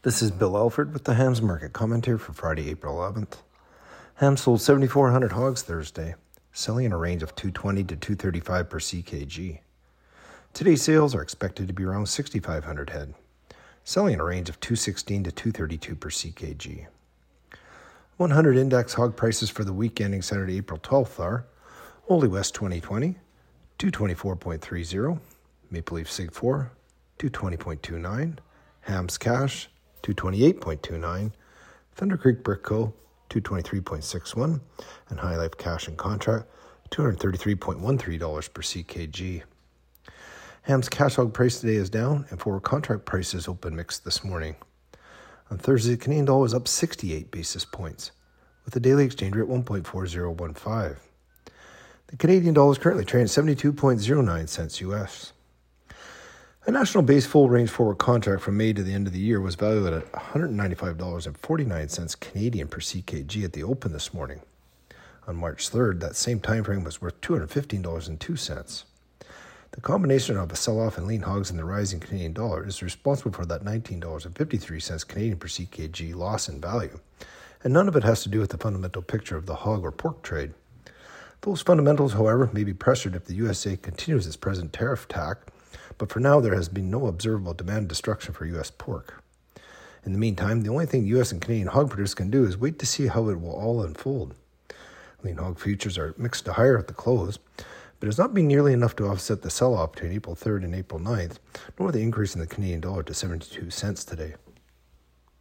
This is Bill Alford with the Hams Market Commentary for Friday, April 11th. Hams sold 7,400 hogs Thursday, selling in a range of 220 to 235 per ckg. Today's sales are expected to be around 6,500 head, selling in a range of 216 to 232 per ckg. 100 index hog prices for the week ending Saturday, April 12th are Holy West 2020, 224.30, Maple Leaf Sig 4, 220.29, Hams Cash, 228.29, Thunder Creek Brick Co., 223.61, and High Life Cash and Contract, $233.13 per ckg. Hams cash hog price today is down, and forward contract prices open mixed this morning. On Thursday, the Canadian dollar was up 68 basis points, with the daily exchange rate 1.4015. The Canadian dollar is currently trading at 72.09 cents US. A national base full range forward contract from May to the end of the year was valued at $195.49 Canadian per ckg at the open this morning. On March 3rd, that same time frame was worth $215.02. The combination of a sell-off in lean hogs and the rising Canadian dollar is responsible for that $19.53 Canadian per ckg loss in value, and none of it has to do with the fundamental picture of the hog or pork trade. Those fundamentals, however, may be pressured if the USA continues its present tariff tack, but for now there has been no observable demand destruction for U.S. pork. In the meantime, the only thing U.S. and Canadian hog producers can do is wait to see how it will all unfold. Lean hog futures are mixed to higher at the close, but it has not been nearly enough to offset the sell-off between April 3rd and April 9th, nor the increase in the Canadian dollar to 72 cents today.